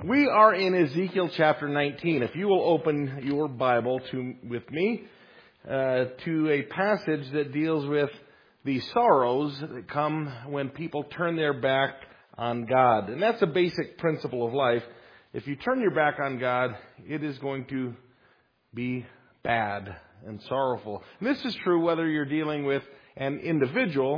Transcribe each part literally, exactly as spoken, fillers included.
We are in Ezekiel chapter nineteen. If you will open your Bible to with me uh, to a passage that deals with the sorrows that come when people turn their back on God. And that's a basic principle of life. If you turn your back on God, it is going to be bad and sorrowful. And this is true whether you're dealing with an individual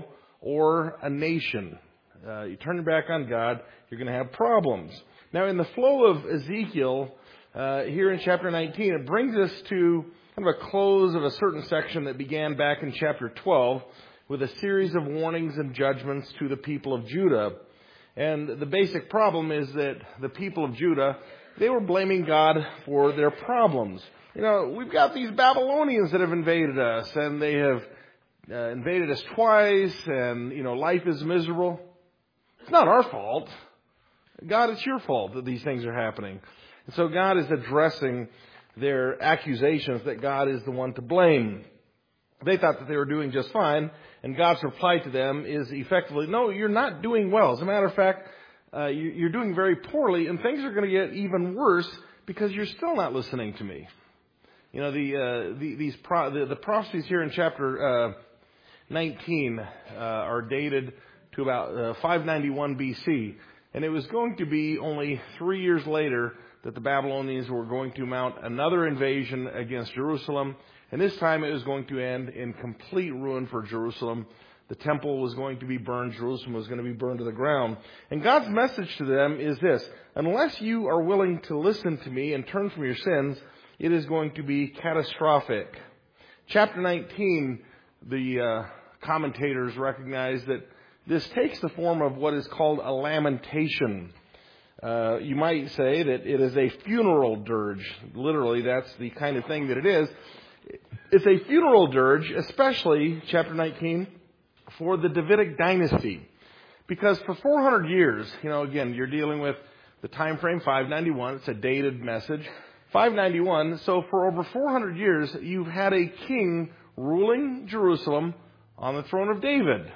or a nation. Uh, you turn your back on God, you're going to have problems. Now, in the flow of Ezekiel, uh, here in chapter nineteen, it brings us to kind of a close of a certain section that began back in chapter twelve with a series of warnings and judgments to the people of Judah. And the basic problem is that the people of Judah, they were blaming God for their problems. You know, we've got these Babylonians that have invaded us, and they have uh, invaded us twice, and, you know, life is miserable. It's not our fault. God, it's your fault that these things are happening. And so God is addressing their accusations that God is the one to blame. They thought that they were doing just fine, and God's reply to them is effectively, no, you're not doing well. As a matter of fact, uh, you, you're doing very poorly, and things are going to get even worse because you're still not listening to me. You know, the uh, the, these pro- the, the prophecies here in chapter uh, nineteen uh, are dated to about uh, five ninety-one B C, and it was going to be only three years later that the Babylonians were going to mount another invasion against Jerusalem. And this time it was going to end in complete ruin for Jerusalem. The temple was going to be burned. Jerusalem was going to be burned to the ground. And God's message to them is this: unless you are willing to listen to me and turn from your sins, it is going to be catastrophic. Chapter nineteen, the uh, commentators recognize that this takes the form of what is called a lamentation. Uh, you might say that it is a funeral dirge. Literally, that's the kind of thing that it is. It's a funeral dirge, especially, chapter nineteen, for the Davidic dynasty. Because for four hundred years, you know, again, you're dealing with the time frame five ninety-one. It's a dated message. five ninety-one, so for over four hundred years, you've had a king ruling Jerusalem on the throne of David.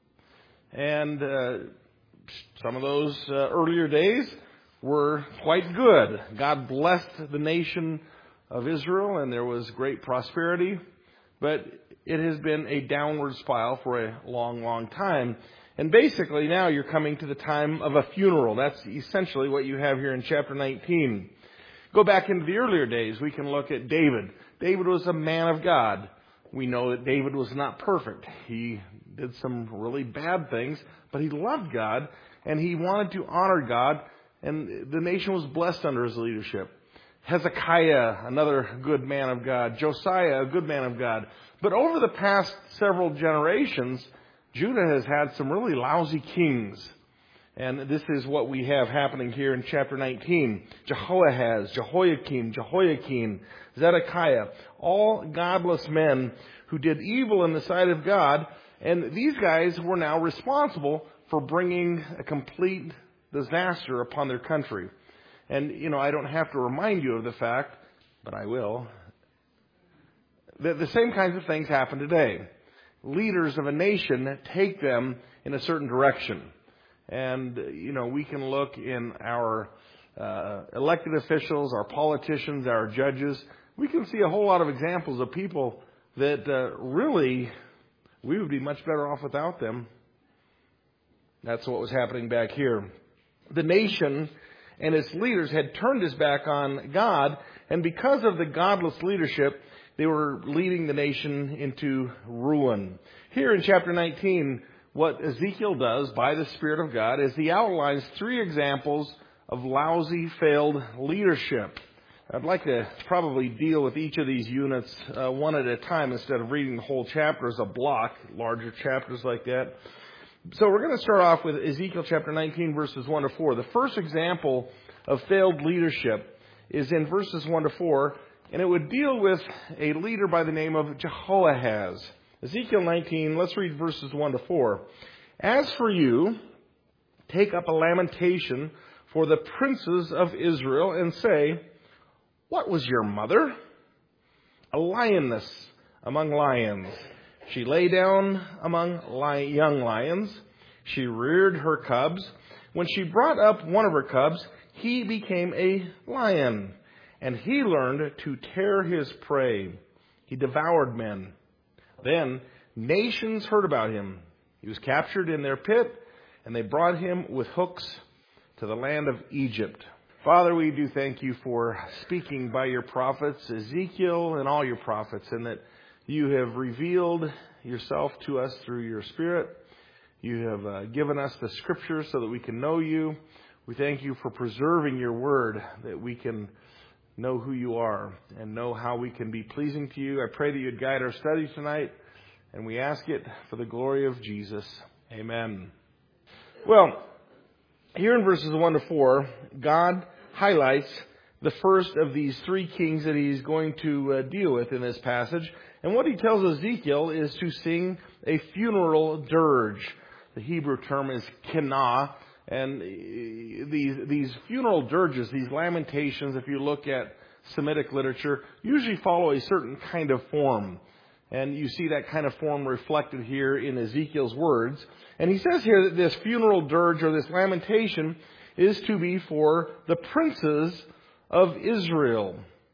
And uh, some of those uh, earlier days were quite good. God blessed the nation of Israel, and there was great prosperity. But it has been a downward spiral for a long, long time. And basically now you're coming to the time of a funeral. That's essentially what you have here in chapter nineteen. Go back into the earlier days. We can look at David. David was a man of God. We know that David was not perfect. He did some really bad things, but he loved God, and he wanted to honor God, and the nation was blessed under his leadership. Hezekiah, another good man of God. Josiah, a good man of God. But over the past several generations, Judah has had some really lousy kings. And this is what we have happening here in chapter nineteen. Jehoahaz, Jehoiakim, Jehoiakim, Zedekiah, all godless men who did evil in the sight of God. And these guys were now responsible for bringing a complete disaster upon their country. And, you know, I don't have to remind you of the fact, but I will, that the same kinds of things happen today. Leaders of a nation take them in a certain direction. And, you know, we can look in our uh, elected officials, our politicians, our judges. We can see a whole lot of examples of people that uh, really we would be much better off without them. That's what was happening back here. The nation and its leaders had turned his back on God, and because of the godless leadership, they were leading the nation into ruin. Here in chapter nineteen, what Ezekiel does by the Spirit of God is he outlines three examples of lousy, failed leadership. I'd like to probably deal with each of these units uh, one at a time instead of reading the whole chapter as a block, larger chapters like that. So we're going to start off with Ezekiel chapter nineteen, verses one to four. The first example of failed leadership is in verses one to four, and it would deal with a leader by the name of Jehoahaz. Ezekiel nineteen, let's read verses one to four. As for you, take up a lamentation for the princes of Israel and say, what was your mother? A lioness among lions. She lay down among li- young lions. She reared her cubs. When she brought up one of her cubs, he became a lion, and he learned to tear his prey. He devoured men. Then nations heard about him. He was captured in their pit, and they brought him with hooks to the land of Egypt. Father, we do thank you for speaking by your prophets, Ezekiel and all your prophets, and that you have revealed yourself to us through your Spirit. You have uh, given us the Scriptures so that we can know you. We thank you for preserving your word, that we can know who you are and know how we can be pleasing to you. I pray that you'd guide our studies tonight, and we ask it for the glory of Jesus. Amen. Well, here in verses one to four, God highlights the first of these three kings that he's going to uh, deal with in this passage. And what he tells Ezekiel is to sing a funeral dirge. The Hebrew term is kinah. And these, these funeral dirges, these lamentations, if you look at Semitic literature, usually follow a certain kind of form. And you see that kind of form reflected here in Ezekiel's words. And he says here that this funeral dirge or this lamentation is to be for the princes of Israel.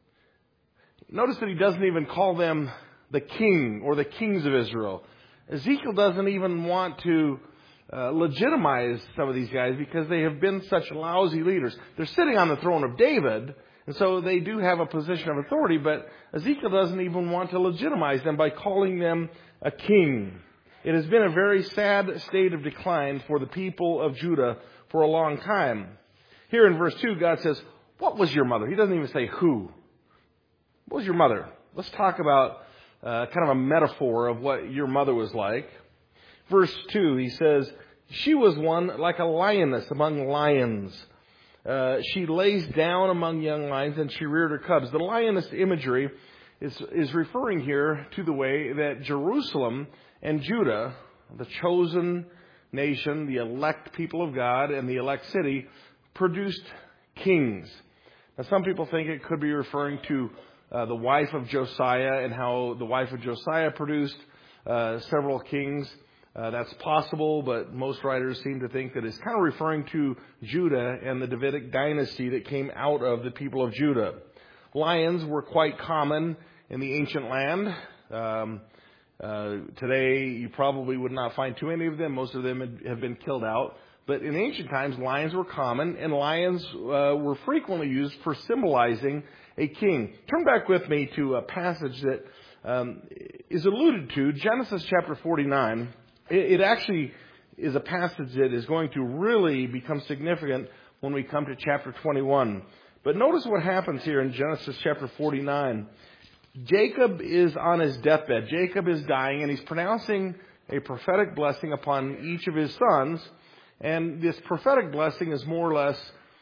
Notice that he doesn't even call them the king or the kings of Israel. Ezekiel doesn't even want to uh, legitimize some of these guys because they have been such lousy leaders. They're sitting on the throne of David, and so they do have a position of authority, but Ezekiel doesn't even want to legitimize them by calling them a king. It has been a very sad state of decline for the people of Judah for a long time. Here in verse two, God says, "What was your mother?" He doesn't even say who. What was your mother? Let's talk about uh, kind of a metaphor of what your mother was like. Verse two, he says, "She was one like a lioness among lions. Uh, she lays down among young lions, and she reared her cubs." The lioness imagery is, is referring here to the way that Jerusalem and Judah, the chosen nation, the elect people of God, and the elect city, produced kings. Now, some people think it could be referring to uh, the wife of Josiah and how the wife of Josiah produced uh, several kings. Uh, that's possible, but most writers seem to think that it's kind of referring to Judah and the Davidic dynasty that came out of the people of Judah. Lions were quite common in the ancient land. Um, uh, today, you probably would not find too many of them. Most of them have been killed out. But in ancient times, lions were common, and lions uh, were frequently used for symbolizing a king. Turn back with me to a passage that um, is alluded to, Genesis chapter forty-nine. It actually is a passage that is going to really become significant when we come to chapter twenty-one. But notice what happens here in Genesis chapter forty-nine. Jacob is on his deathbed. Jacob is dying, and he's pronouncing a prophetic blessing upon each of his sons. And this prophetic blessing is more or less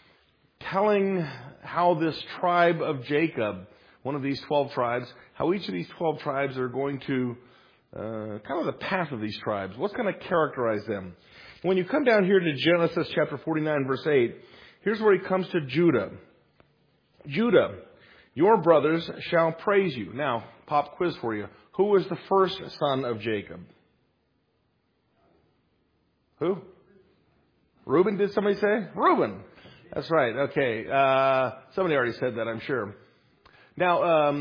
telling how this tribe of Jacob, one of these twelve tribes, how each of these twelve tribes are going to Uh, kind of the path of these tribes. What's going to characterize them? When you come down here to Genesis chapter forty-nine, verse eight, here's where he comes to Judah. Judah, your brothers shall praise you. Now, pop quiz for you. Who was the first son of Jacob? Who? Reuben, did somebody say? Reuben. That's right. Okay. Uh, somebody already said that, I'm sure. Now, um,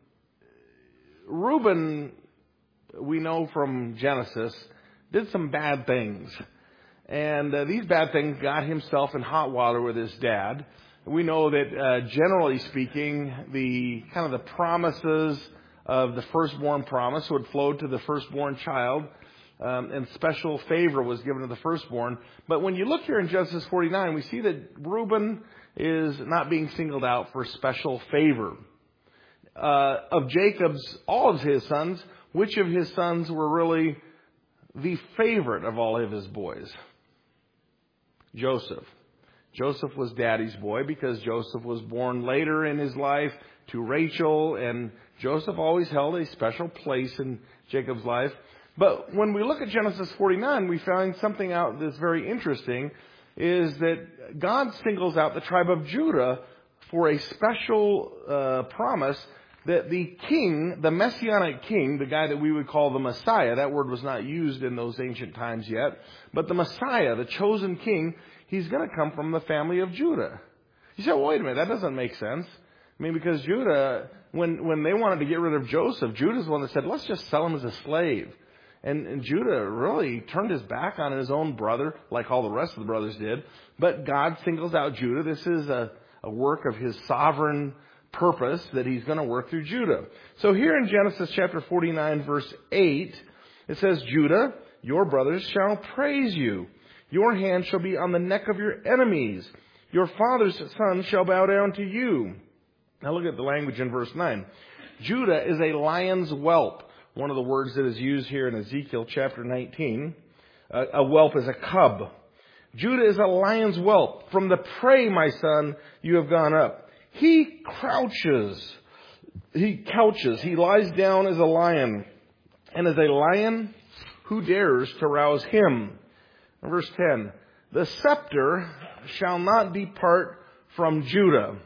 Reuben, we know from Genesis, did some bad things. And uh, these bad things got himself in hot water with his dad. We know that, uh, generally speaking, the kind of the promises of the firstborn promise would flow to the firstborn child, um, and special favor was given to the firstborn. But when you look here in Genesis forty-nine, we see that Reuben is not being singled out for special favor. Uh, of Jacob's, all of his sons, which of his sons were really the favorite of all of his boys? Joseph. Joseph was daddy's boy because Joseph was born later in his life to Rachel, and Joseph always held a special place in Jacob's life. But when we look at Genesis forty-nine, we find something out that's very interesting, is that God singles out the tribe of Judah for a special uh, promise that the king, the messianic king, the guy that we would call the Messiah, that word was not used in those ancient times yet, but the Messiah, the chosen king, he's going to come from the family of Judah. You say, well, wait a minute, that doesn't make sense. I mean, because Judah, when, when they wanted to get rid of Joseph, Judah's the one that said, let's just sell him as a slave. And, and Judah really turned his back on his own brother, like all the rest of the brothers did. But God singles out Judah. This is a, a work of his sovereign purpose that he's going to work through Judah. So here in Genesis chapter forty-nine, verse eight, it says, Judah, your brothers shall praise you. Your hand shall be on the neck of your enemies. Your father's sons shall bow down to you. Now look at the language in verse nine. Judah is a lion's whelp. One of the words that is used here in Ezekiel chapter nineteen. Uh, a whelp is a cub. Judah is a lion's whelp. From the prey, my son, you have gone up. He crouches. He couches. He lies down as a lion. And as a lion, who dares to rouse him? Verse ten. The scepter shall not depart from Judah,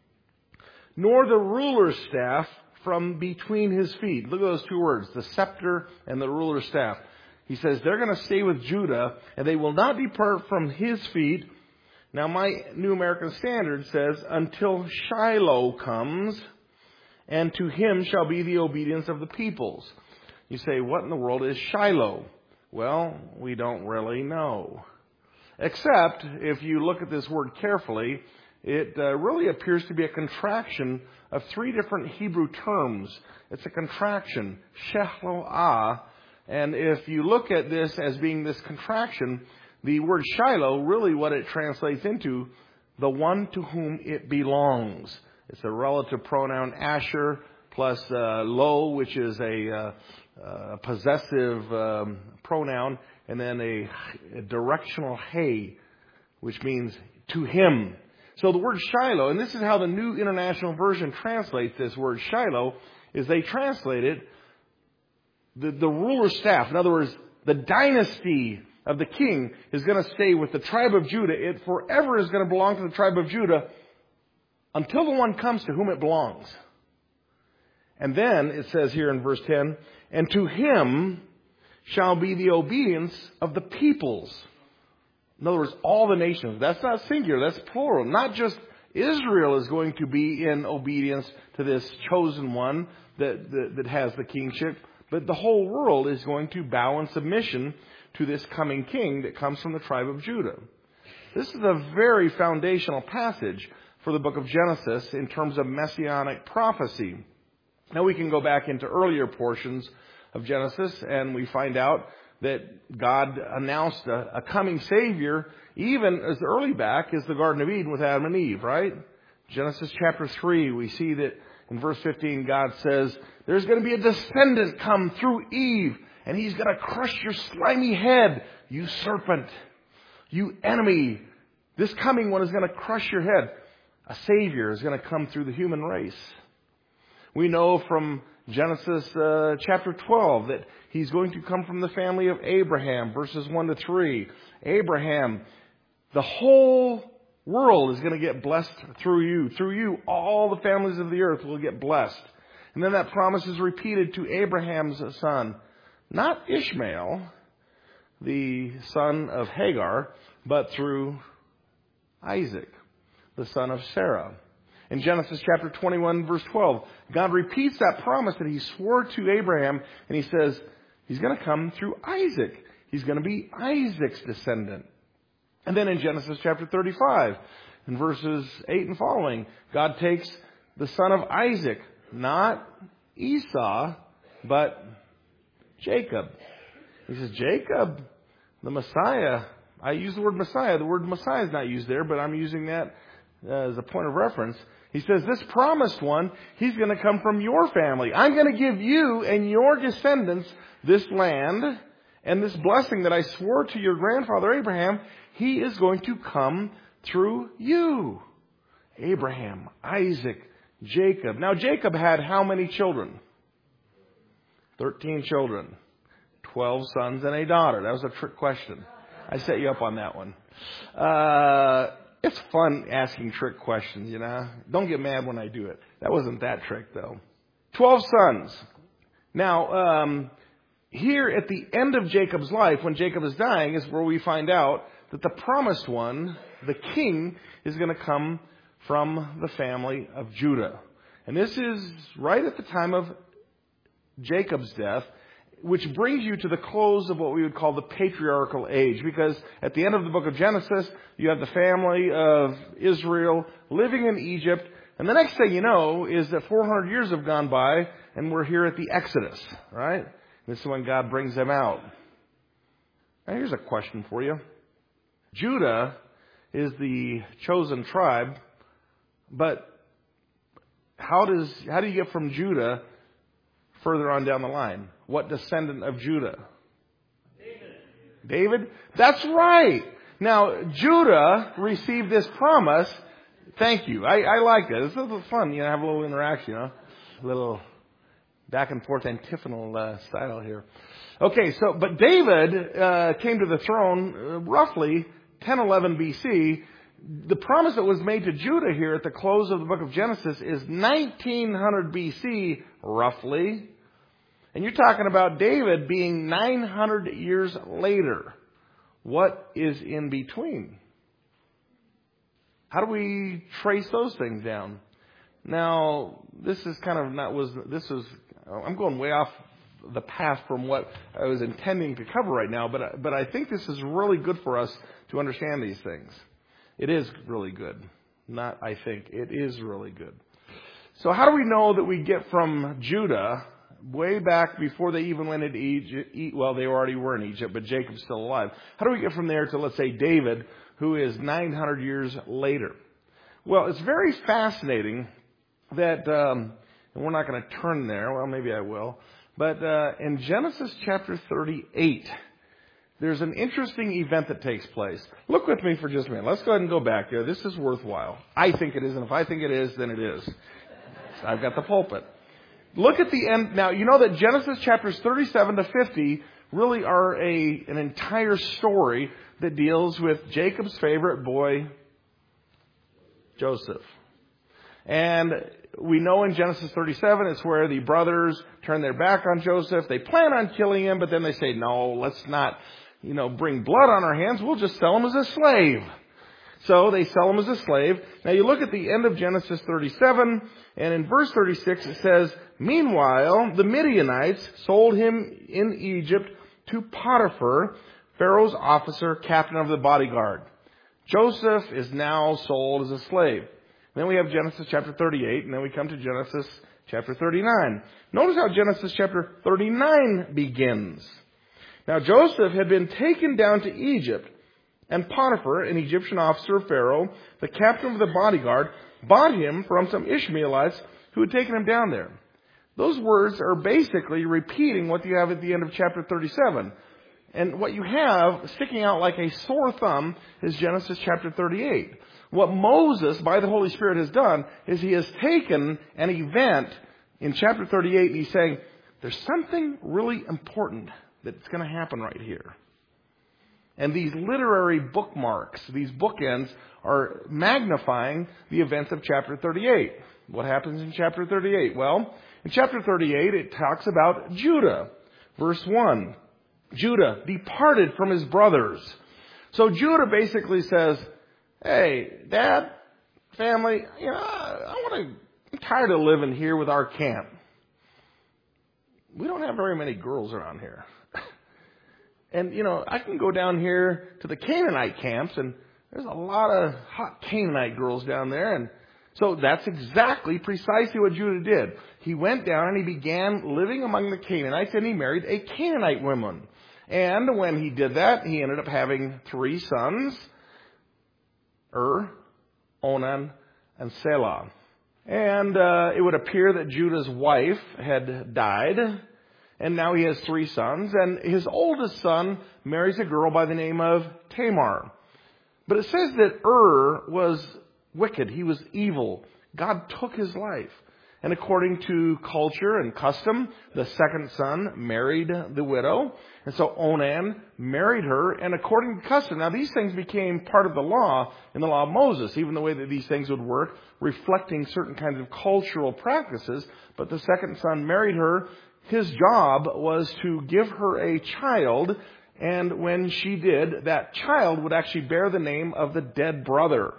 nor the ruler's staff from between his feet. Look at those two words, the scepter and the ruler's staff. He says they're going to stay with Judah, and they will not depart from his feet. Now, my New American Standard says, until Shiloh comes, and to him shall be the obedience of the peoples. You say, what in the world is Shiloh? Well, we don't really know. Except, if you look at this word carefully, it uh, really appears to be a contraction of three different Hebrew terms. It's a contraction, Sheloah. And if you look at this as being this contraction, the word Shiloh, really what it translates into, the one to whom it belongs. It's a relative pronoun, Asher, plus uh, lo, which is a, uh, a possessive um, pronoun, and then a, a directional hey, which means to him. So the word Shiloh, and this is how the New International Version translates this word Shiloh, is they translate it, the, the ruler's staff. In other words, the dynasty of the king is going to stay with the tribe of Judah. It forever is going to belong to the tribe of Judah until the one comes to whom it belongs. And then it says here in verse ten, and to him shall be the obedience of the peoples. In other words, all the nations. That's not singular, that's plural. Not just Israel is going to be in obedience to this chosen one that, that, that has the kingship, but the whole world is going to bow in submission to this coming king that comes from the tribe of Judah. This is a very foundational passage for the book of Genesis in terms of messianic prophecy. Now we can go back into earlier portions of Genesis and we find out that God announced a, a coming Savior even as early back as the Garden of Eden with Adam and Eve, right? Genesis chapter three, we see that in verse fifteen, God says, there's going to be a descendant come through Eve, and he's going to crush your slimy head, you serpent, you enemy. This coming one is going to crush your head. A Savior is going to come through the human race. We know from Genesis uh, chapter twelve that he's going to come from the family of Abraham, verses one to three. Abraham, the whole world is going to get blessed through you. Through you, all the families of the earth will get blessed. And then that promise is repeated to Abraham's son, not Ishmael, the son of Hagar, but through Isaac, the son of Sarah. In Genesis chapter twenty-one, verse twelve, God repeats that promise that he swore to Abraham, and he says he's going to come through Isaac. He's going to be Isaac's descendant. And then in Genesis chapter thirty-five, in verses eight and following, God takes the son of Isaac, not Esau, but Jacob. He says, Jacob, the Messiah. I use the word Messiah. The word Messiah is not used there, but I'm using that uh, as a point of reference. He says, this promised one, he's going to come from your family. I'm going to give you and your descendants this land and this blessing that I swore to your grandfather Abraham. He is going to come through you. Abraham, Isaac, Jacob. Now, Jacob had how many children? Thirteen children. Twelve sons and a daughter. That was a trick question. I set you up on that one. Uh, it's fun asking trick questions, you know. Don't get mad when I do it. That wasn't that trick, though. Twelve sons. Now, um, here at the end of Jacob's life, when Jacob is dying, is where we find out that the promised one, the king, is going to come from the family of Judah. And this is right at the time of Jacob's death, which brings you to the close of what we would call the patriarchal age. Because at the end of the book of Genesis, you have the family of Israel living in Egypt. And the next thing you know is that four hundred years have gone by and we're here at the Exodus, right? This is when God brings them out. Now here's a question for you. Judah is the chosen tribe, but how does how do you get from Judah further on down the line? What descendant of Judah? David. David? That's right. Now, Judah received this promise. Thank you. I, I like it. It's a little fun. You know, have a little interaction, you know, a little back and forth antiphonal uh, style here. Okay, so, but David uh, came to the throne uh, roughly ten eleven B C. The promise that was made to Judah here at the close of the book of Genesis is nineteen hundred B C, roughly. And you're talking about David being nine hundred years later. What is in between? How do we trace those things down? Now, this is kind of not was this was I'm going way off the path from what I was intending to cover right now, but but I think this is really good for us to understand these things. It is really good. Not I think. It is really good. So how do we know that we get from Judah way back before they even went into Egypt? Well, they already were in Egypt, but Jacob's still alive. How do we get from there to, let's say, David, who is nine hundred years later? Well, it's very fascinating that, um, and we're not going to turn there. Well, maybe I will. But uh, in Genesis chapter thirty-eight, there's an interesting event that takes place. Look with me for just a minute. Let's go ahead and go back there. This is worthwhile. I think it is, and if I think it is, then it is. I've got the pulpit. Look at the end. Now, you know that Genesis chapters thirty-seven to fifty really are a an entire story that deals with Jacob's favorite boy, Joseph. And we know in Genesis thirty-seven, it's where the brothers turn their back on Joseph. They plan on killing him, but then they say, no, let's not, you know, bring blood on our hands. We'll just sell him as a slave. So they sell him as a slave. Now you look at the end of Genesis thirty-seven, and in verse thirty-six it says, meanwhile, the Midianites sold him in Egypt to Potiphar, Pharaoh's officer, captain of the bodyguard. Joseph is now sold as a slave. Then we have Genesis chapter thirty-eight, and then we come to Genesis chapter thirty-nine. Notice how Genesis chapter thirty-nine begins. Now Joseph had been taken down to Egypt, and Potiphar, an Egyptian officer of Pharaoh, the captain of the bodyguard, bought him from some Ishmaelites who had taken him down there. Those words are basically repeating what you have at the end of chapter thirty-seven. And what you have sticking out like a sore thumb is Genesis chapter thirty-eight. What Moses, by the Holy Spirit, has done is he has taken an event in chapter thirty-eight and he's saying, there's something really important that's going to happen right here. And these literary bookmarks, these bookends, are magnifying the events of chapter thirty-eight. What happens in chapter thirty-eight? Well, in chapter thirty-eight, it talks about Judah. Verse one, Judah departed from his brothers. So Judah basically says, hey, Dad, family, you know, I want to, I'm tired of living here with our camp. We don't have very many girls around here. And, you know, I can go down here to the Canaanite camps, and there's a lot of hot Canaanite girls down there. And so that's exactly precisely what Judah did. He went down and he began living among the Canaanites, and he married a Canaanite woman. And when he did that, he ended up having three sons, Ur, Onan, and Selah. And uh, it would appear that Judah's wife had died, and now he has three sons. And his oldest son marries a girl by the name of Tamar. But it says that Ur was wicked. He was evil. God took his life. And according to culture and custom, the second son married the widow. And so Onan married her. And according to custom, now these things became part of the law in the law of Moses, even the way that these things would work, reflecting certain kinds of cultural practices. But the second son married her. His job was to give her a child. And when she did, that child would actually bear the name of the dead brother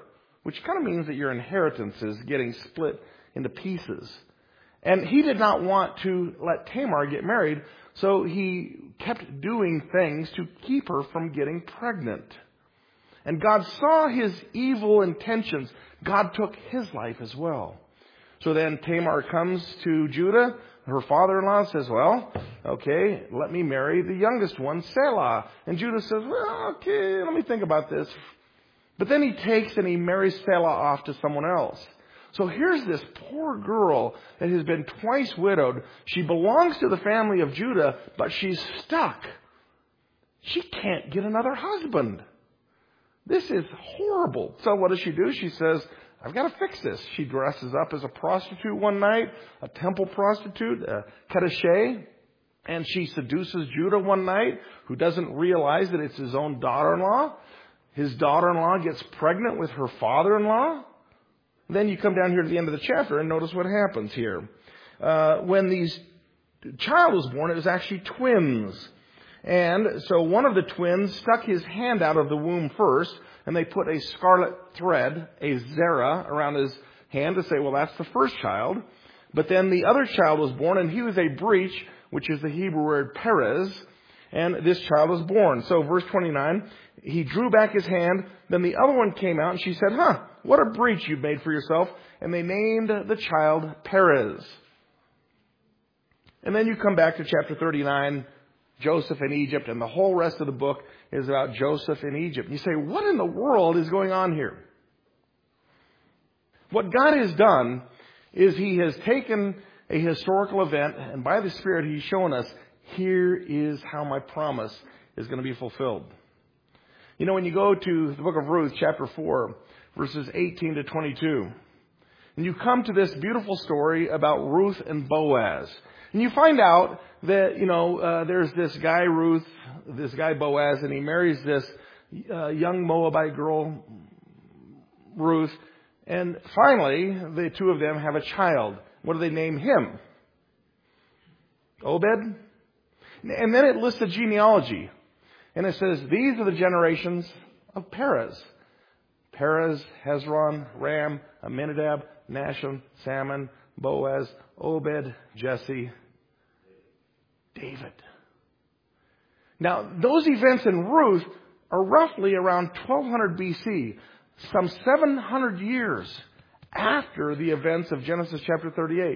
which kind of means that your inheritance is getting split into pieces. And he did not want to let Tamar get married, so he kept doing things to keep her from getting pregnant. And God saw his evil intentions. God took his life as well. So then Tamar comes to Judah. Her father-in-law says, well, okay, let me marry the youngest one, Selah. And Judah says, well, okay, let me think about this. But then he takes and he marries Selah off to someone else. So here's this poor girl that has been twice widowed. She belongs to the family of Judah, but she's stuck. She can't get another husband. This is horrible. So what does she do? She says, I've got to fix this. She dresses up as a prostitute one night, a temple prostitute, a Kedesh, and she seduces Judah one night, who doesn't realize that it's his own daughter-in-law. His daughter-in-law gets pregnant with her father-in-law. Then you come down here to the end of the chapter and notice what happens here. Uh, when these child was born, it was actually twins. And so one of the twins stuck his hand out of the womb first, and they put a scarlet thread, a zera, around his hand to say, well, that's the first child. But then the other child was born, and he was a breach, which is the Hebrew word Perez, and this child was born. So verse twenty-nine, he drew back his hand, then the other one came out, and she said, huh, what a breach you've made for yourself. And they named the child Perez. And then you come back to chapter thirty-nine, Joseph in Egypt, and the whole rest of the book is about Joseph in Egypt. You say, what in the world is going on here? What God has done is he has taken a historical event, and by the Spirit he's shown us, here is how my promise is going to be fulfilled. You know, when you go to the book of Ruth, chapter four, verses eighteen to twenty-two, and you come to this beautiful story about Ruth and Boaz, and you find out that, you know, uh, there's this guy, Ruth, this guy, Boaz, and he marries this uh, young Moabite girl, Ruth. And finally, the two of them have a child. What do they name him? Obed? And then it lists a genealogy. And it says, these are the generations of Perez. Perez, Hezron, Ram, Amminadab, Nahshon, Salmon, Boaz, Obed, Jesse, David. Now, those events in Ruth are roughly around twelve hundred B C, some seven hundred years after the events of Genesis chapter thirty-eight.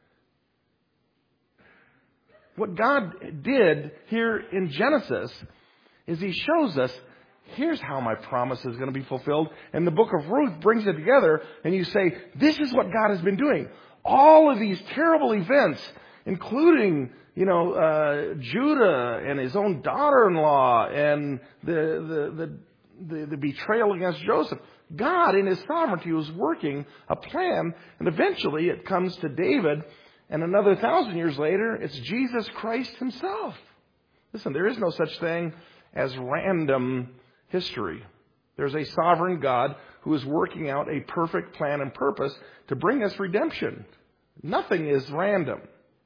What God did here in Genesis is he shows us, here's how my promise is going to be fulfilled. And the book of Ruth brings it together, and you say, this is what God has been doing. All of these terrible events, including, you know, uh, Judah and his own daughter-in-law and the, the, the, the, the betrayal against Joseph. God, in his sovereignty, was working a plan, and eventually it comes to David, and another thousand years later, it's Jesus Christ himself. Listen, there is no such thing as random history. There's a sovereign God who is working out a perfect plan and purpose to bring us redemption. Nothing is random.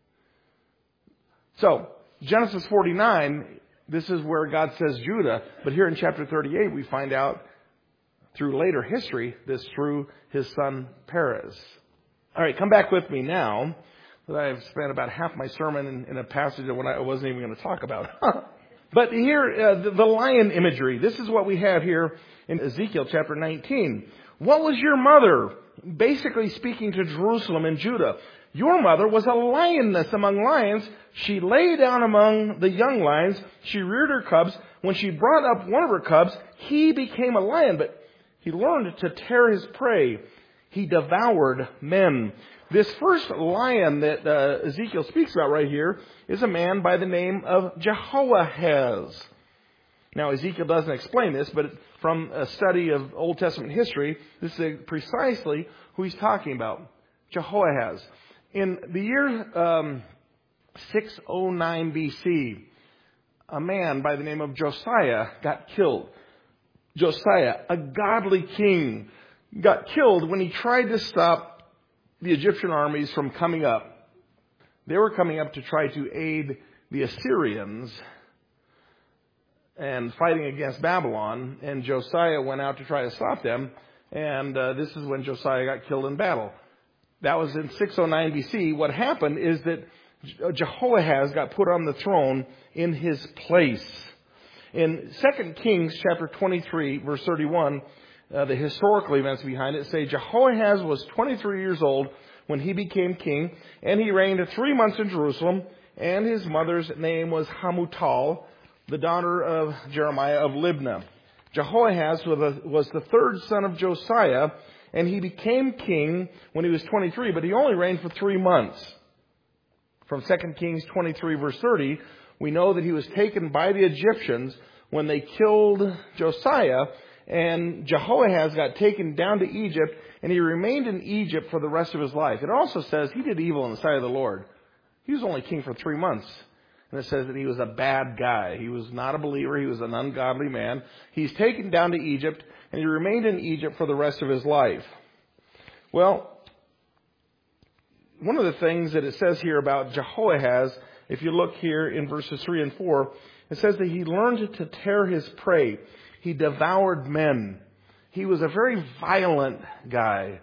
So, Genesis forty-nine, this is where God says Judah, but here in chapter thirty-eight we find out through later history this through his son Perez. All right, come back with me now that I've spent about half my sermon in, in a passage that I wasn't even going to talk about. But here, uh, the, the lion imagery, this is what we have here in Ezekiel chapter nineteen. What was your mother? Basically speaking to Jerusalem and Judah. Your mother was a lioness among lions. She lay down among the young lions. She reared her cubs. When she brought up one of her cubs, he became a lion, but he learned to tear his prey. He devoured men. This first lion that uh, Ezekiel speaks about right here is a man by the name of Jehoahaz. Now, Ezekiel doesn't explain this, but from a study of Old Testament history, this is precisely who he's talking about. Jehoahaz. In the year um, six oh nine B C, a man by the name of Josiah got killed. Josiah, a godly king, got killed when he tried to stop the Egyptian armies from coming up. They were coming up to try to aid the Assyrians and fighting against Babylon. And Josiah went out to try to stop them. And uh, this is when Josiah got killed in battle. That was in six oh nine B C. What happened is that Jehoahaz got put on the throne in his place. In Second Kings chapter twenty-three, verse thirty-one, uh, the historical events behind it say Jehoahaz was twenty-three years old when he became king, and he reigned three months in Jerusalem, and his mother's name was Hamutal, the daughter of Jeremiah of Libnah. Jehoahaz was the third son of Josiah, and he became king when he was twenty-three, but he only reigned for three months. From Second Kings twenty-three, verse thirty, we know that he was taken by the Egyptians when they killed Josiah, and Jehoahaz got taken down to Egypt, and he remained in Egypt for the rest of his life. It also says he did evil in the sight of the Lord. He was only king for three months. And it says that he was a bad guy. He was not a believer. He was an ungodly man. He's taken down to Egypt, and he remained in Egypt for the rest of his life. Well, one of the things that it says here about Jehoahaz, if you look here in verses three and four, it says that he learned to tear his prey. He devoured men. He was a very violent guy.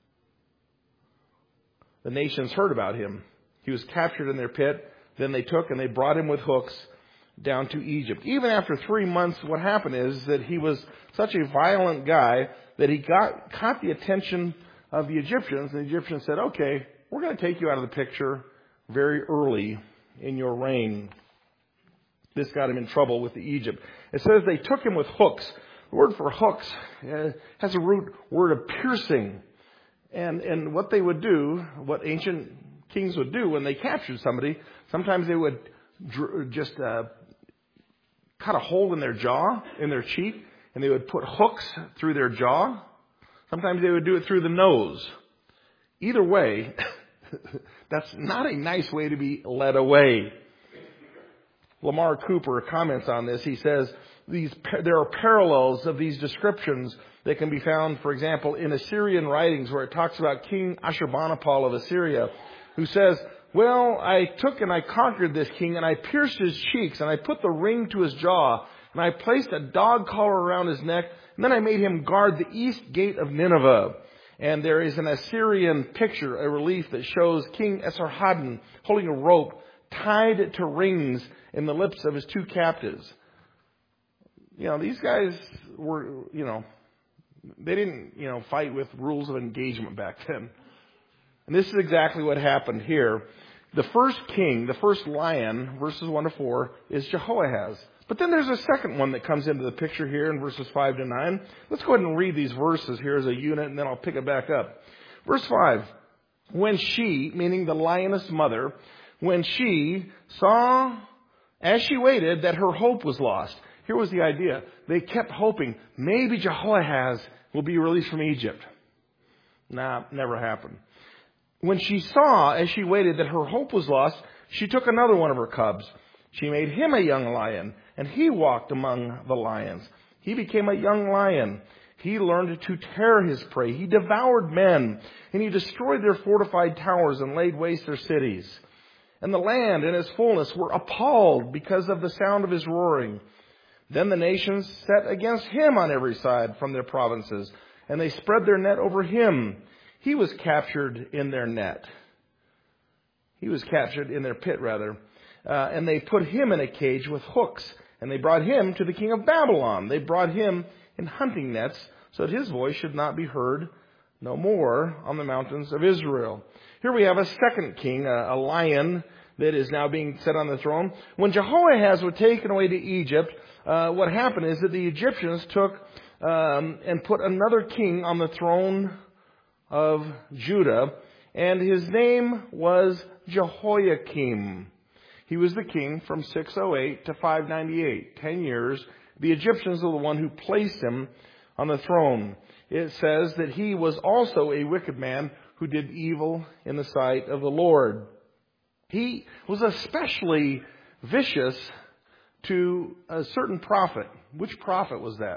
The nations heard about him. He was captured in their pit. Then they took and they brought him with hooks down to Egypt. Even after three months, what happened is that he was such a violent guy that he got caught the attention of the Egyptians. And the Egyptians said, okay, we're going to take you out of the picture very early in your reign. This got him in trouble with the Egypt. It says they took him with hooks. The word for hooks uh, has a root word of piercing. And, and what they would do, what ancient kings would do when they captured somebody, sometimes they would dr- just uh, cut a hole in their jaw, in their cheek, and they would put hooks through their jaw. Sometimes they would do it through the nose. Either way, that's not a nice way to be led away. Lamar Cooper comments on this. He says these there are parallels of these descriptions that can be found, for example, in Assyrian writings where it talks about King Ashurbanipal of Assyria, who says, well, I took and I conquered this king, and I pierced his cheeks, and I put the ring to his jaw, and I placed a dog collar around his neck, and then I made him guard the east gate of Nineveh. And there is an Assyrian picture, a relief that shows King Esarhaddon holding a rope tied to rings in the lips of his two captives. You know, these guys were, you know, they didn't, you know, fight with rules of engagement back then. And this is exactly what happened here. The first king, the first lion, verses one to four, is Jehoahaz. But then there's a second one that comes into the picture here in verses five to nine. Let's go ahead and read these verses here as a unit, and then I'll pick it back up. Verse five, when she, meaning the lioness mother, when she saw, as she waited, that her hope was lost. Here was the idea. They kept hoping, maybe Jehoahaz will be released from Egypt. Nah, never happened. When she saw, as she waited, that her hope was lost, she took another one of her cubs. She made him a young lion, and he walked among the lions. He became a young lion. He learned to tear his prey. He devoured men, and he destroyed their fortified towers and laid waste their cities. And the land and its fullness were appalled because of the sound of his roaring. Then the nations set against him on every side from their provinces, and they spread their net over him. He was captured in their net. He was captured in their pit, rather. Uh, and they put him in a cage with hooks, and they brought him to the king of Babylon. They brought him in hunting nets, so that his voice should not be heard no more on the mountains of Israel. Here we have a second king, a, a lion that is now being set on the throne. When Jehoahaz was taken away to Egypt, uh, what happened is that the Egyptians took um, and put another king on the throne of Judah, and his name was Jehoiakim. He was the king from six oh eight to five ninety-eight, ten years. The Egyptians are the one who placed him on the throne. It says that he was also a wicked man who did evil in the sight of the Lord. He was especially vicious to a certain prophet. Which prophet was that?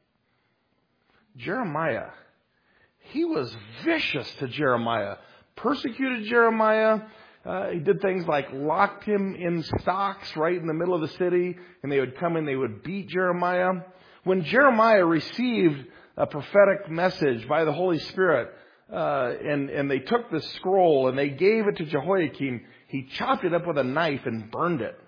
Jeremiah. He was vicious to Jeremiah, persecuted Jeremiah. Uh, he did things like locked him in stocks right in the middle of the city, and they would come and they would beat Jeremiah. When Jeremiah received a prophetic message by the Holy Spirit, uh, and, and they took the scroll and they gave it to Jehoiakim, he chopped it up with a knife and burned it.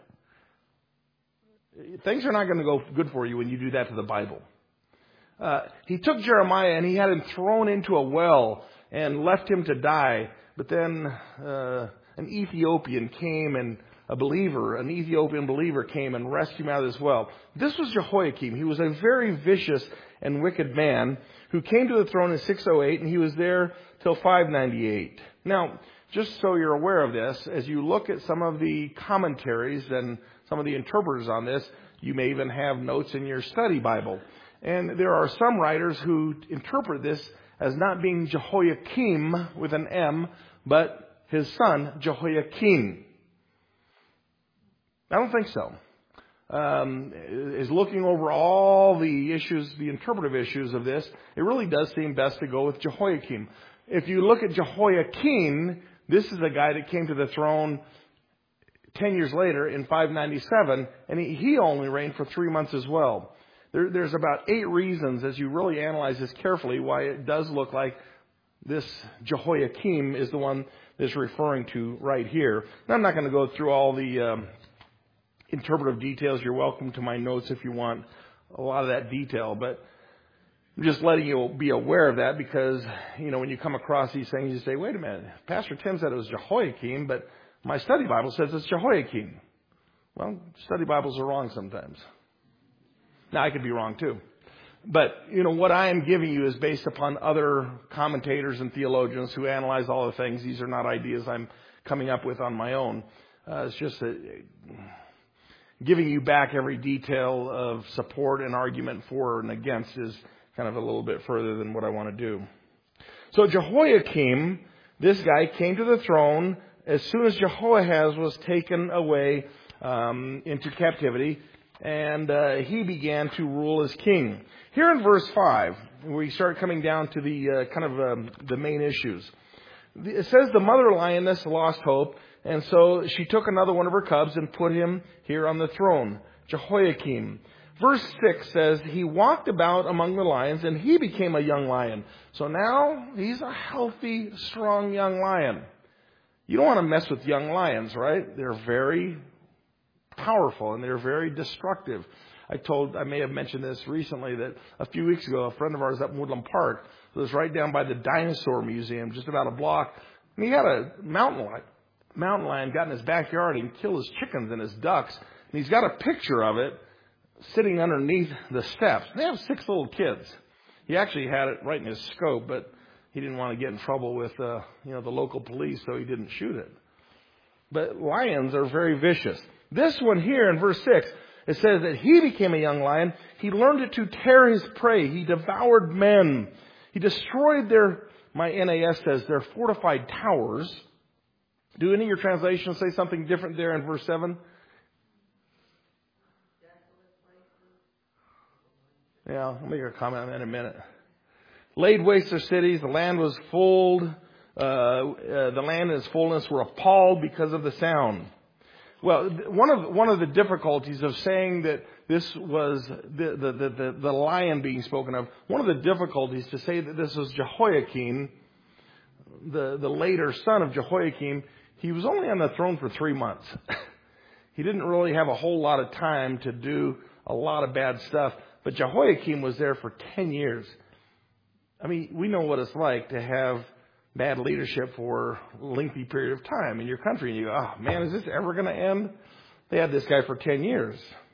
Things are not going to go good for you when you do that to the Bible. Uh, he took Jeremiah and he had him thrown into a well and left him to die. But then uh, an Ethiopian came and a believer, an Ethiopian believer came and rescued him out of this well. This was Jehoiakim. He was a very vicious and wicked man who came to the throne in six oh eight, and he was there till five ninety-eight. Now, just so you're aware of this, as you look at some of the commentaries and some of the interpreters on this, you may even have notes in your study Bible. And there are some writers who interpret this as not being Jehoiakim with an M, but his son, Jehoiakim. I don't think so. Um, is looking over all the issues, the interpretive issues of this, it really does seem best to go with Jehoiakim. If you look at Jehoiakim, this is a guy that came to the throne ten years later in five ninety-seven, and he, he only reigned for three months as well. There, there's about eight reasons, as you really analyze this carefully, why it does look like this Jehoiakim is the one that's referring to right here. And I'm not going to go through all the um, interpretive details. You're welcome to my notes if you want a lot of that detail, but I'm just letting you be aware of that because, you know, when you come across these things, you say, wait a minute, Pastor Tim said it was Jehoiakim, but my study Bible says it's Jehoiakim. Well, study Bibles are wrong sometimes. Now, I could be wrong too. But, you know, what I am giving you is based upon other commentators and theologians who analyze all the things. These are not ideas I'm coming up with on my own. Uh, it's just a, giving you back every detail of support and argument for and against is kind of a little bit further than what I want to do. So Jehoiakim, this guy, came to the throne as soon as Jehoahaz was taken away um, into captivity. And uh, he began to rule as king. Here in verse five, we start coming down to the uh, kind of um, the main issues. It says the mother lioness lost hope, and so she took another one of her cubs and put him here on the throne, Jehoiakim. Verse six says, he walked about among the lions, and he became a young lion. So now he's a healthy, strong young lion. You don't want to mess with young lions, right? They're very powerful and they're very destructive. I told, I may have mentioned this recently, that a few weeks ago, a friend of ours up in Woodland Park was right down by the Dinosaur Museum, just about a block. And he had a mountain lion, mountain lion got in his backyard and killed his chickens and his ducks. And he's got a picture of it sitting underneath the steps. They have six little kids. He actually had it right in his scope, but he didn't want to get in trouble with, uh, you know, the local police, so he didn't shoot it. But lions are very vicious. This one here in verse six, it says that he became a young lion. He learned it to tear his prey. He devoured men. He destroyed their, my N A S says, their fortified towers. Do any of your translations say something different there in verse seven? Yeah, I'll make a comment on that in a minute. Laid waste their cities. The land was full. Uh, uh, the land and its fullness were appalled because of the sound. Well, one of one of the difficulties of saying that this was the, the, the, the, the lion being spoken of, one of the difficulties to say that this was Jehoiakim, the, the later son of Jehoiakim, he was only on the throne for three months. He didn't really have a whole lot of time to do a lot of bad stuff. But Jehoiakim was there for ten years. I mean, we know what it's like to have bad leadership for a lengthy period of time in your country. And you go, oh, man, is this ever going to end? They had this guy for ten years.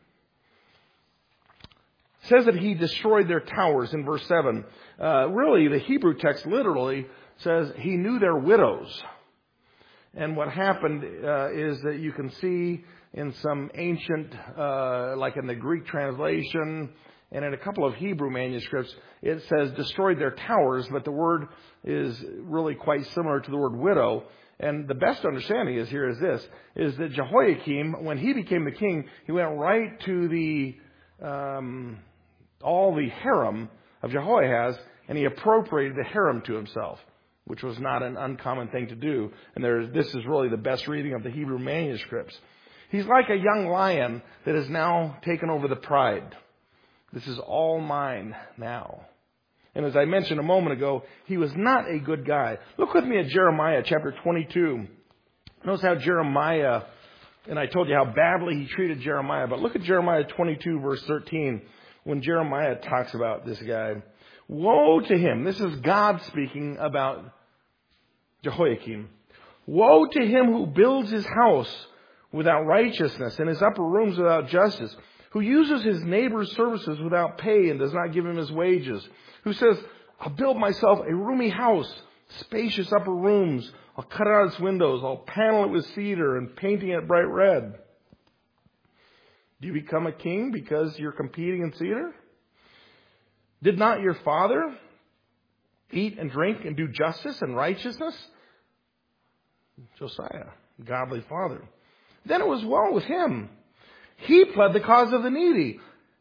It says that he destroyed their towers in verse seven. Uh, really, the Hebrew text literally says he knew their widows. And what happened uh, is that you can see in some ancient, uh, like in the Greek translation, and in a couple of Hebrew manuscripts, it says destroyed their towers, but the word is really quite similar to the word widow. And the best understanding is here is this, is that Jehoiakim, when he became the king, he went right to the um, all the harem of Jehoahaz, and he appropriated the harem to himself, which was not an uncommon thing to do. And there, this is really the best reading of the Hebrew manuscripts. He's like a young lion that has now taken over the pride. This is all mine now. And as I mentioned a moment ago, he was not a good guy. Look with me at Jeremiah chapter twenty-two. Notice how Jeremiah, and I told you how badly he treated Jeremiah, but look at Jeremiah twenty-two verse thirteen when Jeremiah talks about this guy. Woe to him. This is God speaking about Jehoiakim. Woe to him who builds his house without righteousness and his upper rooms without justice, who uses his neighbor's services without pay and does not give him his wages, who says, I'll build myself a roomy house, spacious upper rooms, I'll cut out its windows, I'll panel it with cedar and painting it bright red. Do you become a king because you're competing in cedar? Did not your father eat and drink and do justice and righteousness? Josiah, godly father. Then it was well with him. He pled the cause of the needy.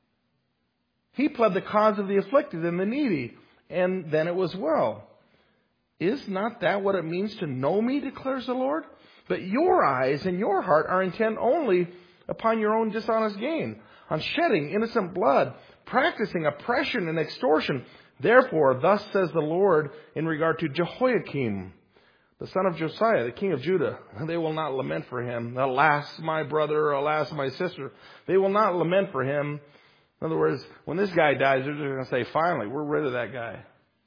He pled the cause of the afflicted and the needy. And then it was well. Is not that what it means to know me, declares the Lord? But your eyes and your heart are intent only upon your own dishonest gain, on shedding innocent blood, practicing oppression and extortion. Therefore, thus says the Lord in regard to Jehoiakim, the son of Josiah, the king of Judah. They will not lament for him. Alas, my brother, alas, my sister. They will not lament for him. In other words, when this guy dies, they're just going to say, finally, we're rid of that guy.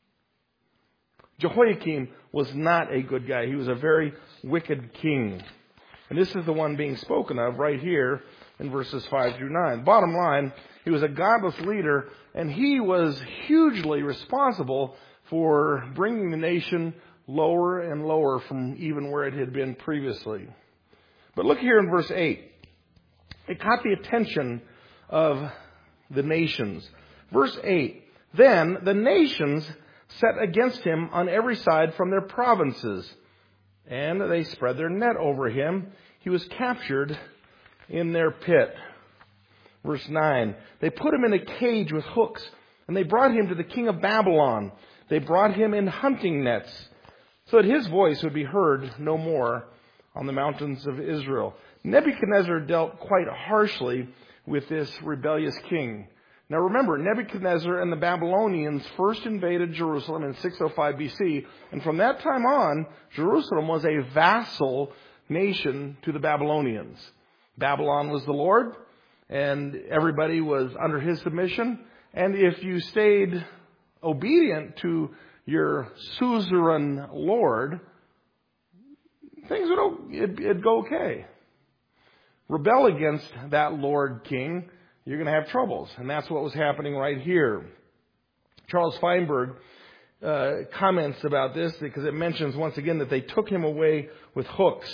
Jehoiakim was not a good guy. He was a very wicked king. And this is the one being spoken of right here in verses five through nine. Bottom line, he was a godless leader, and he was hugely responsible for bringing the nation lower and lower from even where it had been previously. But look here in verse eight. It caught the attention of the nations. Verse eight. Then the nations set against him on every side from their provinces, and they spread their net over him. He was captured in their pit. Verse nine. They put him in a cage with hooks, and they brought him to the king of Babylon. They brought him in hunting nets, so that his voice would be heard no more on the mountains of Israel. Nebuchadnezzar dealt quite harshly with this rebellious king. Now remember, Nebuchadnezzar and the Babylonians first invaded Jerusalem in six oh five B C, and from that time on, Jerusalem was a vassal nation to the Babylonians. Babylon was the Lord, and everybody was under his submission, and if you stayed obedient to your suzerain Lord, things would it'd, it'd go okay. Rebel against that Lord King, you're going to have troubles. And that's what was happening right here. Charles Feinberg uh, comments about this because it mentions once again that they took him away with hooks.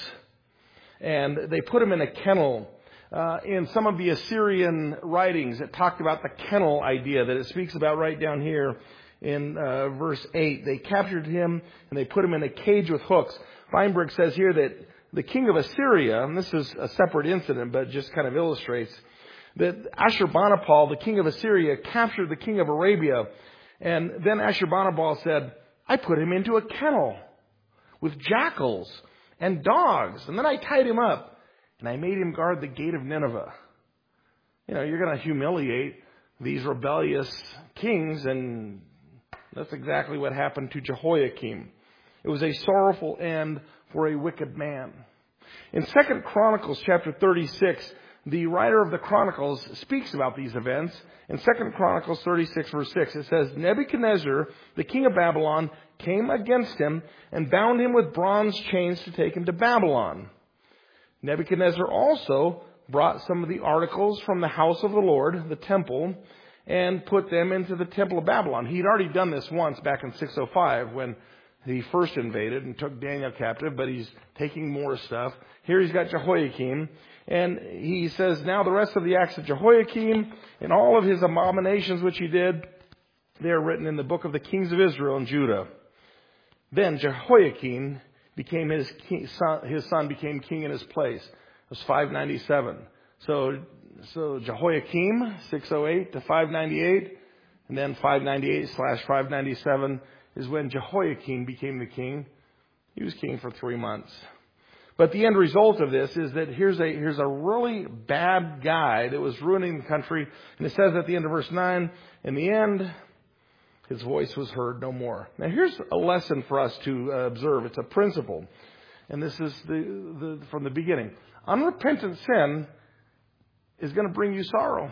And they put him in a kennel. Uh, in some of the Assyrian writings, it talked about the kennel idea that it speaks about right down here in uh, verse eight. They captured him and they put him in a cage with hooks. Feinberg says here that the king of Assyria, and this is a separate incident, but just kind of illustrates, that Ashurbanipal, the king of Assyria, captured the king of Arabia. And then Ashurbanipal said, I put him into a kennel with jackals and dogs. And then I tied him up and I made him guard the gate of Nineveh. You know, you're going to humiliate these rebellious kings, and that's exactly what happened to Jehoiakim. It was a sorrowful end for a wicked man. In Second Chronicles chapter thirty-six, the writer of the Chronicles speaks about these events. In Second Chronicles thirty-six verse six, it says, Nebuchadnezzar, the king of Babylon, came against him and bound him with bronze chains to take him to Babylon. Nebuchadnezzar also brought some of the articles from the house of the Lord, the temple, and put them into the temple of Babylon. He'd already done this once back in six oh five when he first invaded and took Daniel captive, but he's taking more stuff. Here he's got Jehoiakim, and he says, now the rest of the acts of Jehoiakim and all of his abominations which he did, they are written in the book of the kings of Israel and Judah. Then Jehoiakim became his king, son, his son became king in his place. It was five ninety-seven. So, so Jehoiakim, six oh eight to five ninety-eight, and then five ninety-eight slash five ninety-seven is when Jehoiakim became the king. He was king for three months. But the end result of this is that here's a here's a really bad guy that was ruining the country. And it says at the end of verse nine, in the end, his voice was heard no more. Now here's a lesson for us to uh, observe. It's a principle. And this is the, the from the beginning. Unrepentant sin is going to bring you sorrow.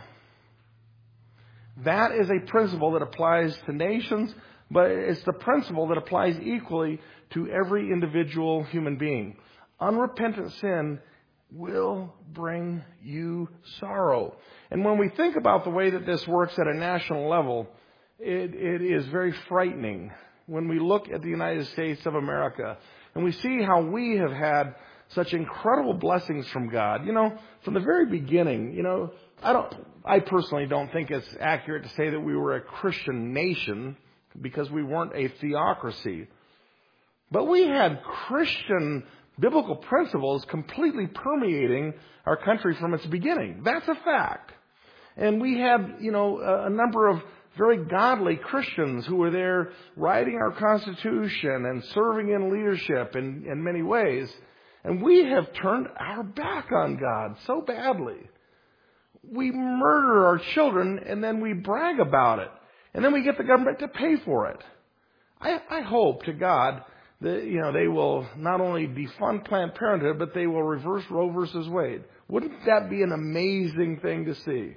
That is a principle that applies to nations, but it's the principle that applies equally to every individual human being. Unrepentant sin will bring you sorrow. And when we think about the way that this works at a national level, it, it is very frightening when we look at the United States of America and we see how we have had such incredible blessings from God. You know, from the very beginning, you know, I don't, I personally don't think it's accurate to say that we were a Christian nation because we weren't a theocracy. But we had Christian biblical principles completely permeating our country from its beginning. That's a fact. And we had, you know, a number of very godly Christians who were there writing our Constitution and serving in leadership in, in many ways. And we have turned our back on God so badly. We murder our children and then we brag about it. And then we get the government to pay for it. I, I hope to God that, you know, they will not only defund Planned Parenthood, but they will reverse Roe versus Wade. Wouldn't that be an amazing thing to see?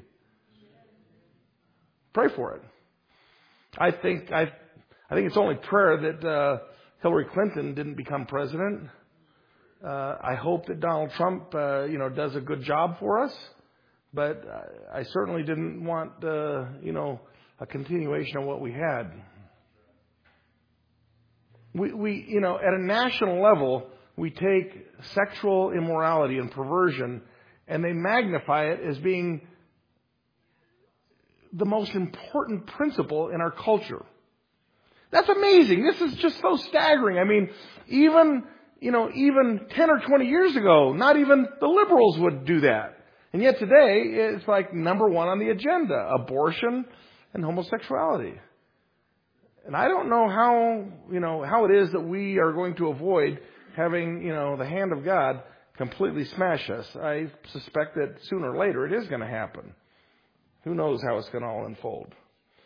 Pray for it. I think I, I think it's only prayer that uh, Hillary Clinton didn't become president. Uh, I hope that Donald Trump, uh, you know, does a good job for us. But I certainly didn't want, uh, you know, a continuation of what we had. We, we, you know, at a national level, we take sexual immorality and perversion, and they magnify it as being the most important principle in our culture. That's amazing. This is just so staggering. I mean, even, you know, even ten or twenty years ago, not even the liberals would do that. And yet today, it's like number one on the agenda, abortion and homosexuality. And I don't know how, you know, how it is that we are going to avoid having, you know, the hand of God completely smash us. I suspect that sooner or later it is going to happen. Who knows how it's going to all unfold.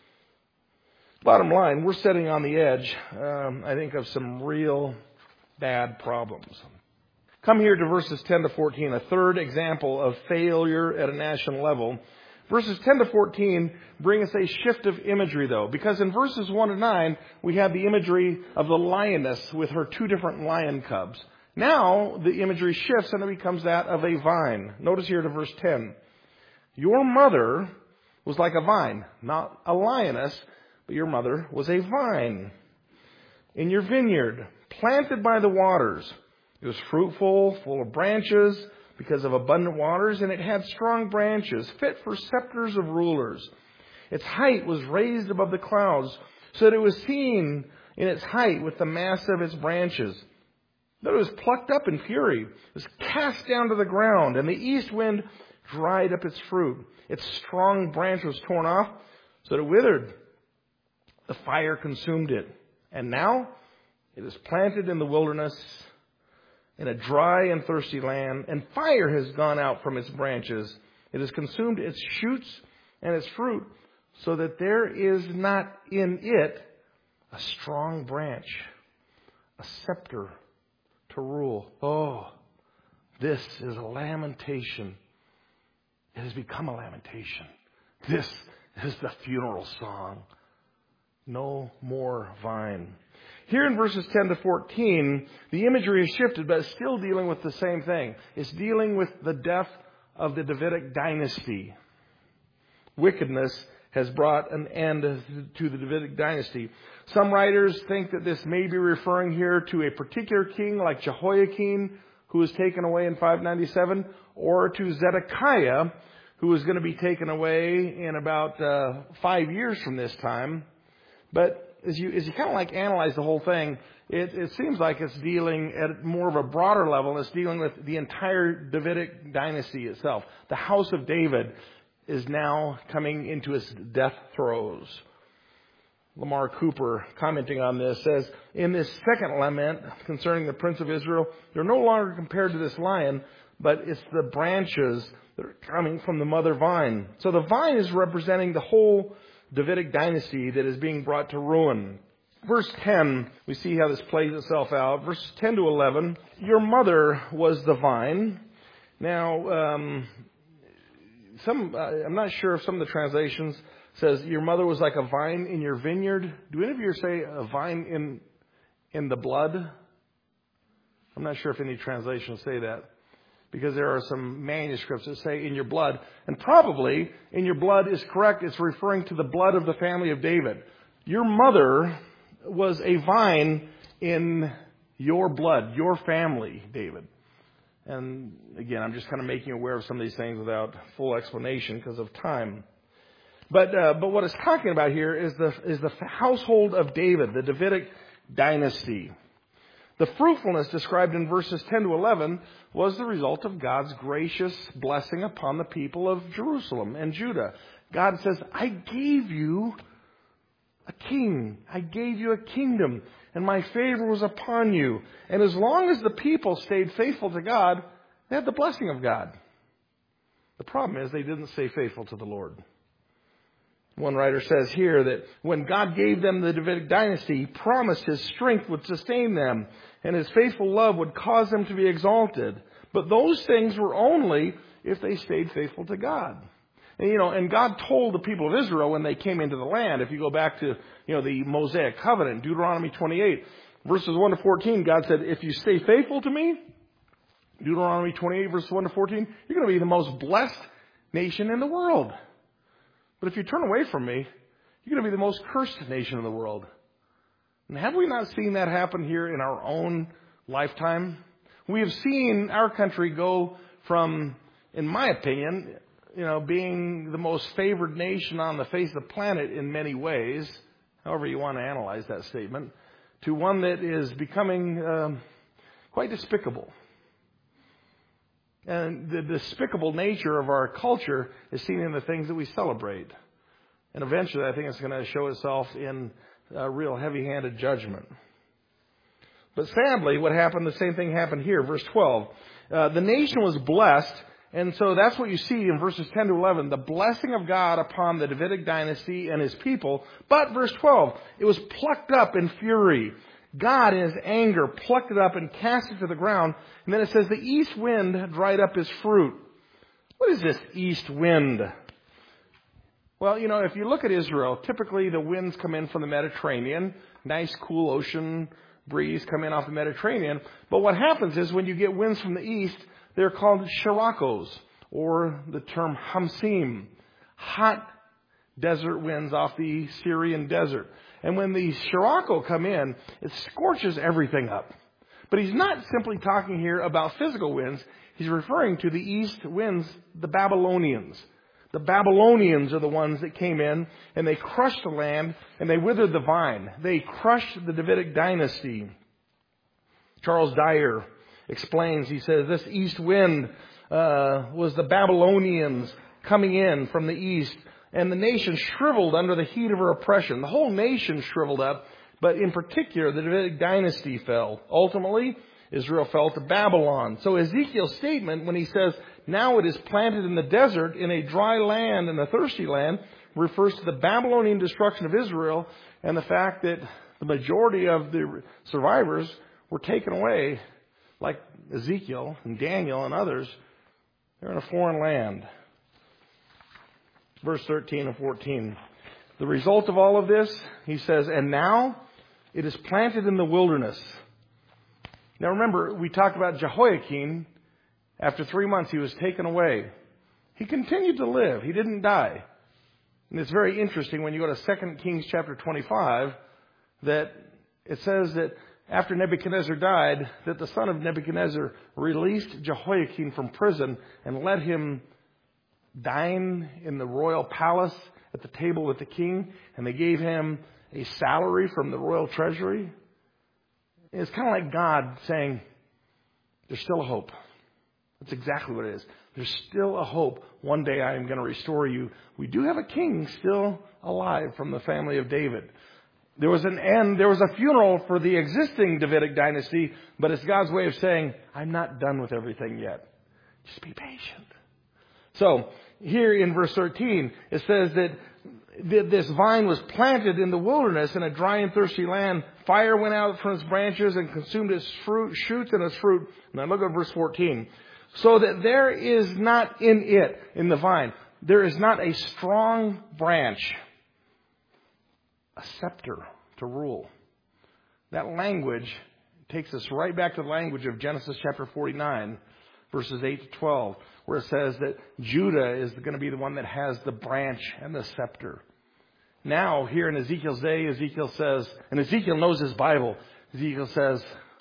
Bottom line, we're sitting on the edge, um, I think, of some real bad problems. Come here to verses ten to fourteen, a third example of failure at a national level. Verses ten to fourteen bring us a shift of imagery, though, because in verses one to nine, we have the imagery of the lioness with her two different lion cubs. Now, the imagery shifts and it becomes that of a vine. Notice here to verse ten. Your mother was like a vine, not a lioness, but your mother was a vine in your vineyard, planted by the waters. It was fruitful, full of branches because of abundant waters, and it had strong branches, fit for scepters of rulers. Its height was raised above the clouds, so that it was seen in its height with the mass of its branches. But it was plucked up in fury. It was cast down to the ground, and the east wind dried up its fruit. Its strong branch was torn off, so that it withered. The fire consumed it. And now it is planted in the wilderness, in a dry and thirsty land, and fire has gone out from its branches. It has consumed its shoots and its fruit, so that there is not in it a strong branch, a scepter to rule. Oh, this is a lamentation. It has become a lamentation. This is the funeral song. No more vine. Here in verses ten to fourteen, the imagery is shifted, but it's still dealing with the same thing. It's dealing with the death of the Davidic dynasty. Wickedness has brought an end to the Davidic dynasty. Some writers think that this may be referring here to a particular king like Jehoiakim, who was taken away in five ninety-seven, or to Zedekiah, who was going to be taken away in about uh, five years from this time. But as you, as you kind of like analyze the whole thing, it, it seems like it's dealing at more of a broader level. It's dealing with the entire Davidic dynasty itself. The house of David is now coming into its death throes. Lamar Cooper, commenting on this, says, in this second lament concerning the Prince of Israel, they're no longer compared to this lion, but it's the branches that are coming from the mother vine. So the vine is representing the whole Davidic dynasty that is being brought to ruin. Verse ten, we see how this plays itself out. Verses ten to eleven, your mother was the vine. Now, um, some uh, I'm not sure if some of the translations says your mother was like a vine in your vineyard. Do any of you say a vine in in the blood? I'm not sure if any translations say that, because there are some manuscripts that say in your blood. And probably in your blood is correct. It's referring to the blood of the family of David. Your mother was a vine in your blood, your family, David. And again, I'm just kind of making you aware of some of these things without full explanation because of time. But uh, but what it's talking about here is the is the household of David, the Davidic dynasty. The fruitfulness described in verses ten to eleven was the result of God's gracious blessing upon the people of Jerusalem and Judah. God says, I gave you a king. I gave you a kingdom, and my favor was upon you. And as long as the people stayed faithful to God, they had the blessing of God. The problem is they didn't stay faithful to the Lord. One writer says here that when God gave them the Davidic dynasty, He promised His strength would sustain them and His faithful love would cause them to be exalted. But those things were only if they stayed faithful to God. And, you know, and God told the people of Israel when they came into the land, if you go back to, you know, the Mosaic covenant, Deuteronomy twenty-eight, verses one to fourteen, God said, if you stay faithful to me, Deuteronomy twenty-eight, verses one to fourteen, you're going to be the most blessed nation in the world. But if you turn away from me, you're going to be the most cursed nation in the world. And have we not seen that happen here in our own lifetime? We have seen our country go from, in my opinion, you know, being the most favored nation on the face of the planet in many ways, however you want to analyze that statement, to one that is becoming um, quite despicable. And the despicable nature of our culture is seen in the things that we celebrate. And eventually, I think it's going to show itself in a real heavy-handed judgment. But sadly, what happened, the same thing happened here. Verse twelve, uh, the nation was blessed. And so that's what you see in verses ten to eleven, the blessing of God upon the Davidic dynasty and His people. But verse twelve, it was plucked up in fury. God, in His anger, plucked it up and cast it to the ground. And then it says the east wind dried up His fruit. What is this east wind? Well, you know, if you look at Israel, typically the winds come in from the Mediterranean. Nice, cool ocean breeze come in off the Mediterranean. But what happens is when you get winds from the east, they're called shirakos, or the term hamsim, hot desert winds off the Syrian desert. And when the shirako come in, it scorches everything up. But he's not simply talking here about physical winds. He's referring to the east winds, the Babylonians. The Babylonians are the ones that came in and they crushed the land and they withered the vine. They crushed the Davidic dynasty. Charles Dyer explains, he says, this east wind uh, was the Babylonians coming in from the east. And the nation shriveled under the heat of her oppression. The whole nation shriveled up, but in particular, the Davidic dynasty fell. Ultimately, Israel fell to Babylon. So Ezekiel's statement, when he says, now it is planted in the desert, in a dry land and a thirsty land, refers to the Babylonian destruction of Israel and the fact that the majority of the survivors were taken away, like Ezekiel and Daniel and others. They're in a foreign land. Verse thirteen and fourteen. The result of all of this, he says, and now it is planted in the wilderness. Now remember, we talked about Jehoiakim. After three months, he was taken away. He continued to live. He didn't die. And it's very interesting when you go to Second Kings chapter twenty-five, that it says that after Nebuchadnezzar died, that the son of Nebuchadnezzar released Jehoiakim from prison and let him dine in the royal palace at the table with the king, and they gave him a salary from the royal treasury. It's kind of like God saying, there's still a hope. That's exactly what it is. There's still a hope. One day I am going to restore you. We do have a king still alive from the family of David. There was an end. There was a funeral for the existing Davidic dynasty, but it's God's way of saying, I'm not done with everything yet. Just be patient. So, here in verse thirteen, it says that this vine was planted in the wilderness in a dry and thirsty land. Fire went out from its branches and consumed its fruit, shoots and its fruit. Now look at verse fourteen. So that there is not in it, in the vine, there is not a strong branch, a scepter to rule. That language takes us right back to the language of Genesis chapter forty-nine, verses eight to twelve, where it says that Judah is going to be the one that has the branch and the scepter. Now, here in Ezekiel's day, Ezekiel says, and Ezekiel knows his Bible, Ezekiel says,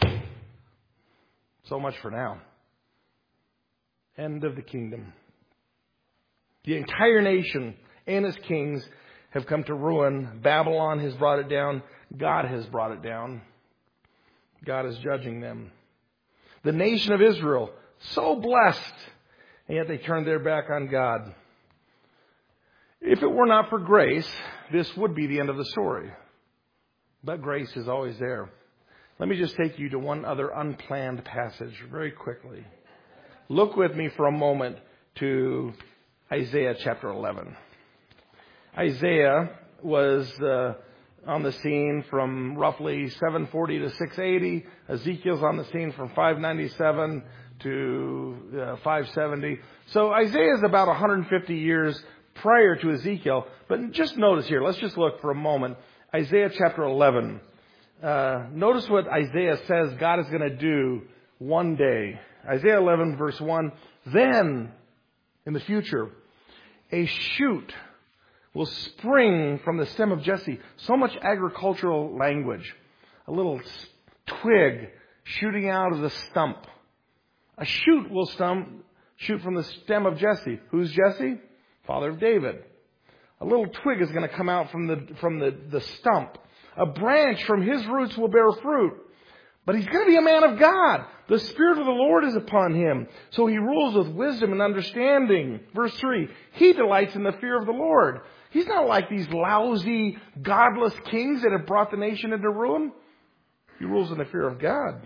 so much for now. End of the kingdom. The entire nation and its kings have come to ruin. Babylon has brought it down. God has brought it down. God is judging them. The nation of Israel, so blessed, and yet they turned their back on God. If it were not for grace, this would be the end of the story. But grace is always there. Let me just take you to one other unplanned passage very quickly. Look with me for a moment to Isaiah chapter eleven. Isaiah was uh, on the scene from roughly seven forty to six eighty. Ezekiel's on the scene from five ninety-seven to uh, five seventy. So Isaiah is about one hundred fifty years prior to Ezekiel. But just notice here, let's just look for a moment. Isaiah chapter eleven. Uh, notice what Isaiah says God is going to do one day. Isaiah eleven verse one. Then, in the future, a shoot will spring from the stem of Jesse. So much agricultural language. A little twig shooting out of the stump. A shoot will stump, shoot from the stem of Jesse. Who's Jesse? Father of David. A little twig is going to come out from the, from the, the stump. A branch from his roots will bear fruit. But he's going to be a man of God. The Spirit of the Lord is upon him. So he rules with wisdom and understanding. Verse three, he delights in the fear of the Lord. He's not like these lousy, godless kings that have brought the nation into ruin. He rules in the fear of God.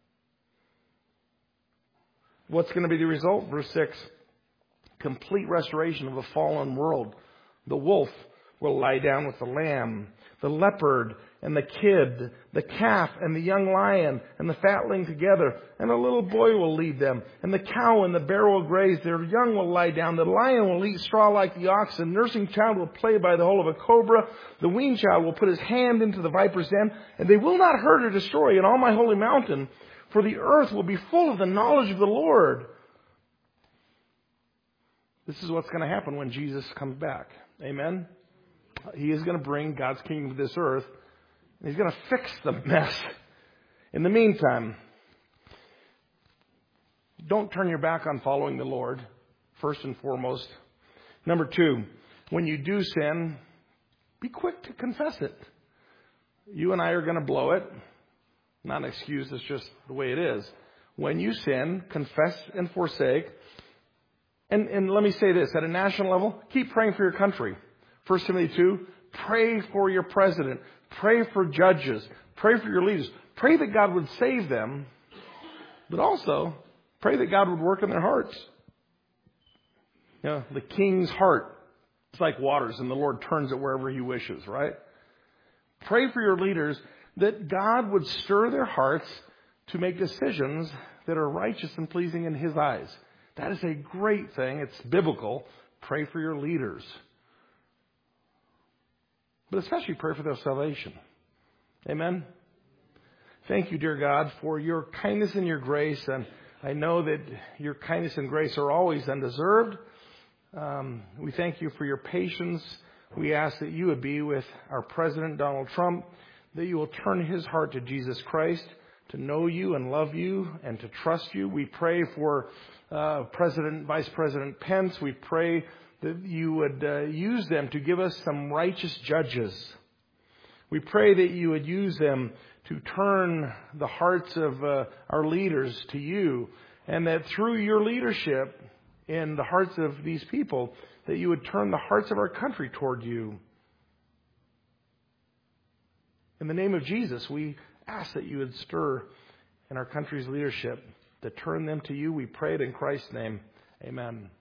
What's going to be the result? Verse six, complete restoration of a fallen world. The wolf will lie down with the lamb. The leopard and the kid, the calf and the young lion and the fatling together, and a little boy will lead them. And the cow and the bear will graze, their young will lie down. The lion will eat straw like the ox, the nursing child will play by the hole of a cobra. The weaned child will put his hand into the viper's den, and they will not hurt or destroy in all my holy mountain, for the earth will be full of the knowledge of the Lord. This is what's going to happen when Jesus comes back. Amen? He is going to bring God's kingdom to this earth. And he's going to fix the mess. In the meantime, don't turn your back on following the Lord, first and foremost. Number two, when you do sin, be quick to confess it. You and I are going to blow it. Not an excuse, it's just the way it is. When you sin, confess and forsake. And, and let me say this, at a national level, keep praying for your country. First Timothy two, pray for your president. Pray for judges. Pray for your leaders. Pray that God would save them. But also, pray that God would work in their hearts. You know, the king's heart, it's like waters, and the Lord turns it wherever he wishes, right? Pray for your leaders that God would stir their hearts to make decisions that are righteous and pleasing in his eyes. That is a great thing. It's biblical. Pray for your leaders. But especially pray for their salvation. Amen? Thank you, dear God, for your kindness and your grace. And I know that your kindness and grace are always undeserved. Um, we thank you for your patience. We ask that you would be with our President, Donald Trump, that you will turn his heart to Jesus Christ, to know you and love you and to trust you. We pray for uh, President, Vice President Pence. We pray that you would uh, use them to give us some righteous judges. We pray that you would use them to turn the hearts of uh, our leaders to you, and that through your leadership in the hearts of these people, that you would turn the hearts of our country toward you. In the name of Jesus, we ask that you would stir in our country's leadership to turn them to you. We pray it in Christ's name. Amen.